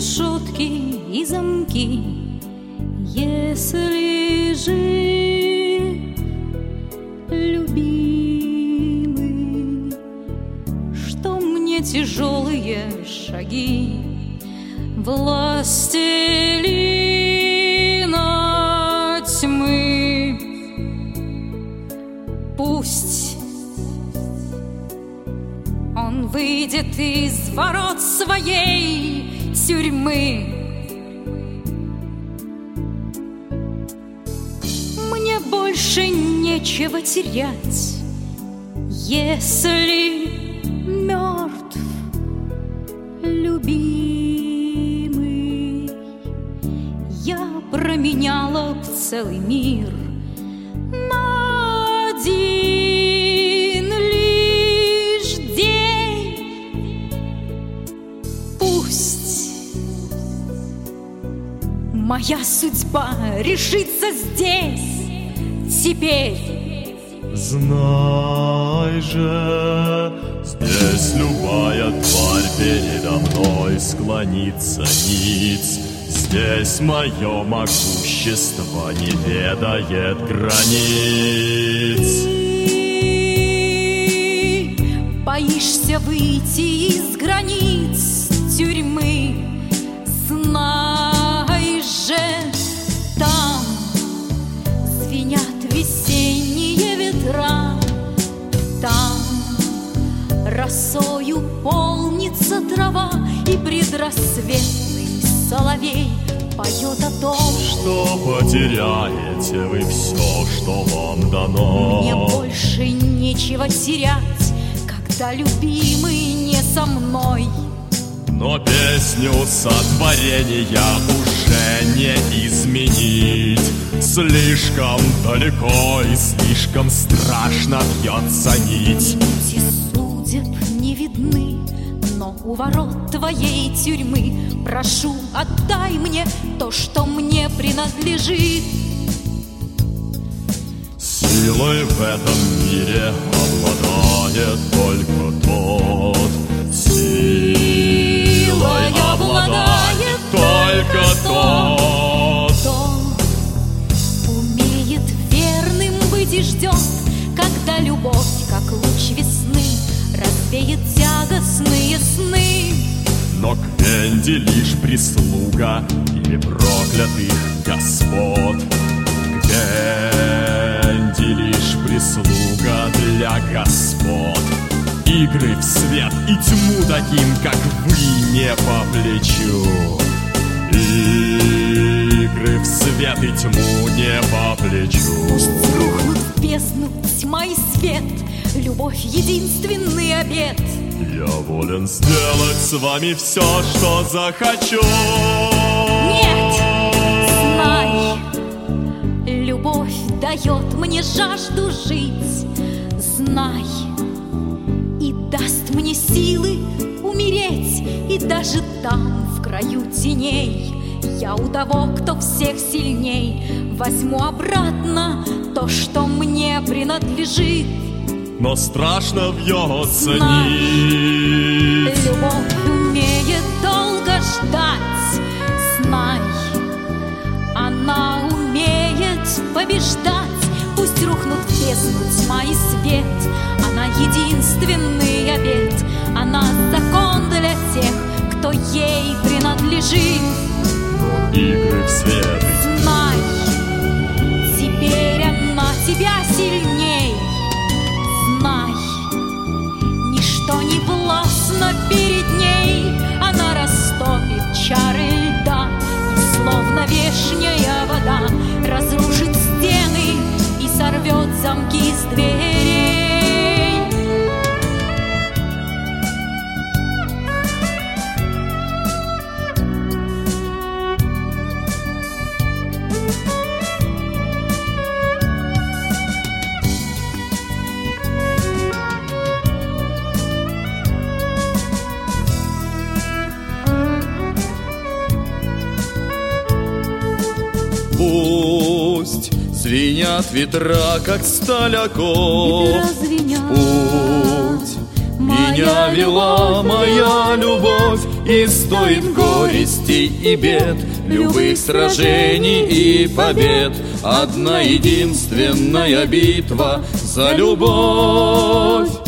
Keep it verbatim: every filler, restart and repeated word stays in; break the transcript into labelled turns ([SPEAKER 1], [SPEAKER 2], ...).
[SPEAKER 1] решетки и замки. Если же, любимый, что мне тяжелые шаги властелина тьмы, пусть он выйдет из ворот своей тюрьмы. Мне больше нечего терять, если мертв любимый. Я променяла б целый мир на один лишь день. Пусть моя судьба решится здесь, теперь.
[SPEAKER 2] Знай же, здесь любая тварь передо мной склонится ниц. Здесь мое могущество не ведает границ.
[SPEAKER 1] Ты боишься выйти из границ тюрьмы. Знай же, там звенят весенние ветра, там росою полнится трава, и предрассветный соловей поет о том,
[SPEAKER 2] что потеряете вы все, что вам дано.
[SPEAKER 1] Мне больше нечего терять, когда любимый не со мной.
[SPEAKER 2] Но песню сотворения уже не изменить. Слишком далеко и слишком страшно бьется нить.
[SPEAKER 1] Нити судеб не видны, но у ворот твоей тюрьмы прошу, отдай мне то, что мне принадлежит.
[SPEAKER 2] Силой в этом мире обладает только тот. Силой обладает только тот,
[SPEAKER 1] кто умеет верным быть и ждет, когда любовь, как луч весны, развеет тягостные сны.
[SPEAKER 2] Но к Венди лишь прислуга или проклятых господ. К Венди лишь прислуга для господ. Игры в свет и тьму таким, как вы, не по плечу. Игры в свет и тьму не по плечу.
[SPEAKER 1] Пусть рухнут в бездну тьма и свет, любовь — единственный обет.
[SPEAKER 2] Я волен сделать с вами все, что захочу.
[SPEAKER 1] Нет, знай, любовь дает мне жажду жить. Знай, и даст мне силы умереть. И даже там, в краю теней, я у того, кто всех сильней, возьму обратно то, что мне принадлежит.
[SPEAKER 2] Но страшно вьется
[SPEAKER 1] Знай,
[SPEAKER 2] нить.
[SPEAKER 1] любовь умеет долго ждать. Знай, она умеет побеждать. Пусть рухнут в бездну тьма и свет, она единственный обет. Она закон для тех, кто ей принадлежит.
[SPEAKER 2] Но игры в свет.
[SPEAKER 1] Знай, теперь она тебя сильней. Знай, ничто не властно перед ней. Она растопит чары льда, и словно вешняя вода разрушит стены и сорвет замки с дверей.
[SPEAKER 2] Пусть звенят ветра, как сталь оков.
[SPEAKER 1] Ветра звенят,
[SPEAKER 2] Путь Меня вела моя любовь, и стоит горестей и бед, любых сражений и побед. Одна единственная битва за любовь.